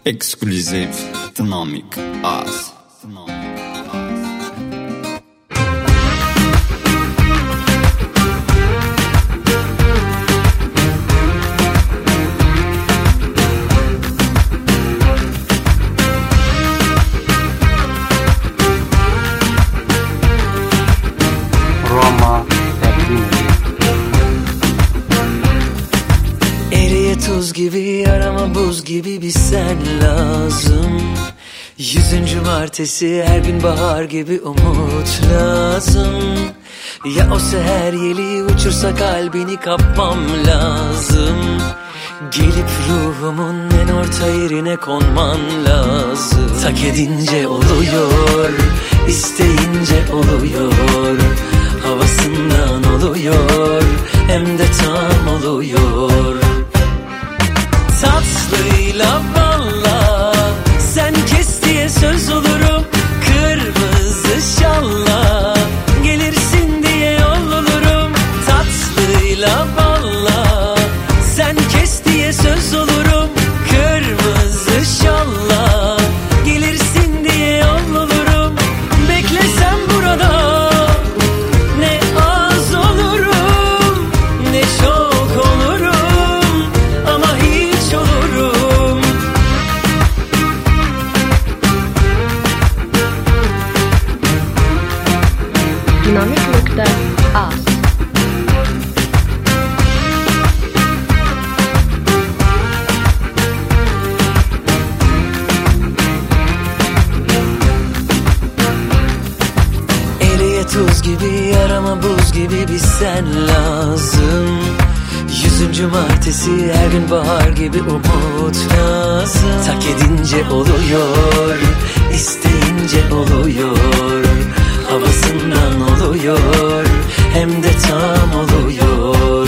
Ekskluziv Dynamic Az. Roma, Eriye tuz gibi, arama buz gibi bir sen lazım. 100. martesi, her gün bahar gibi umut lazım. Ya o seher yeli uçursa kalbini kapmam lazım. Gelip ruhumun en orta yerine konman lazım. Tak edince oluyor, isteyince oluyor. Havasından oluyor, hem de tam oluyor. Tatlıyla balla, sen kes diye söz olurum. Kırmızı şalla, gelirsin diye yol olurum. Tatlıyla balla, sen kes diye söz olurum. Kırmızı şalla, gelirsin diye yol olurum. Beklesem burada ne az olurum, ne çok olurum, ama hiç olurum. Dynamic.az. Eriye tuz gibi, arama buz gibi bir sen lazım. 100. martesi, her gün bahar gibi umut lazım. Tak edince oluyor, isteyince oluyor. Havasından oluyor, hem de tam oluyor.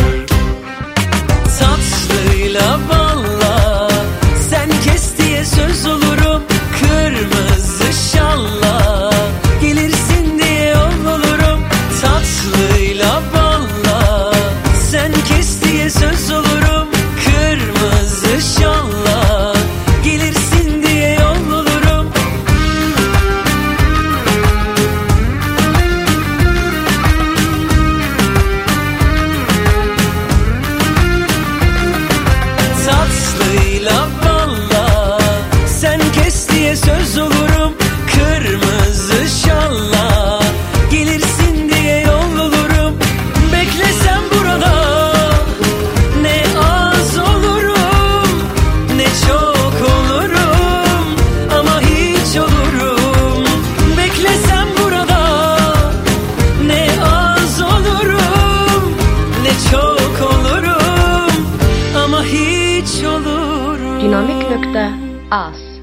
Tatlıyla balla, sen kes diye söz olurum. Kırmızı şalla, gelirsin diye yol olurum. Tatlıyla balla, sen kes diye söz olurum. Kırmızı şalla, gelirsin diye yol olurum. Tatlıyla balla, sen kes diye söz olurum. Kırmızı şalla, gelirsin diye yol olurum. Beklesem burada ne az olurum, ne çok olurum, ama hiç olurum. Beklesem burada ne az olurum, ne çok olurum, ama hiç olurum. Dynamic.az.